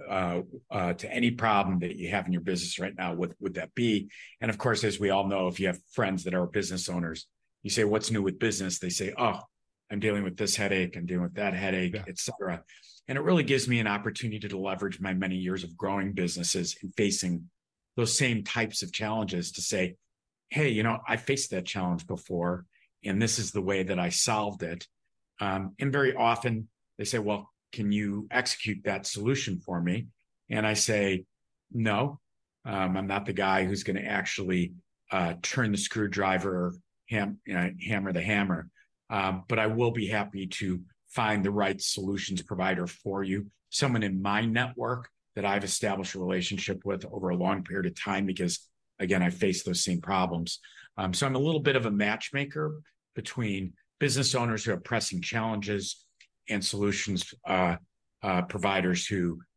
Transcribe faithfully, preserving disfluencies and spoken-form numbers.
uh, uh, to any problem that you have in your business right now, what would that be? And of course, as we all know, if you have friends that are business owners, you say, what's new with business? They say, oh, I'm dealing with this headache, I'm dealing with that headache, Yeah. et cetera. And it really gives me an opportunity to leverage my many years of growing businesses and facing those same types of challenges to say, hey, you know, I faced that challenge before, and this is the way that I solved it. Um, and very often they say, well, can you execute that solution for me? And I say, no, um, I'm not the guy who's going to actually uh, turn the screwdriver, ham, you know, hammer the hammer. Um, but I will be happy to find the right solutions provider for you, someone in my network that I've established a relationship with over a long period of time, because again, I face those same problems. Um, so I'm a little bit of a matchmaker between business owners who have pressing challenges and solutions uh, uh, providers who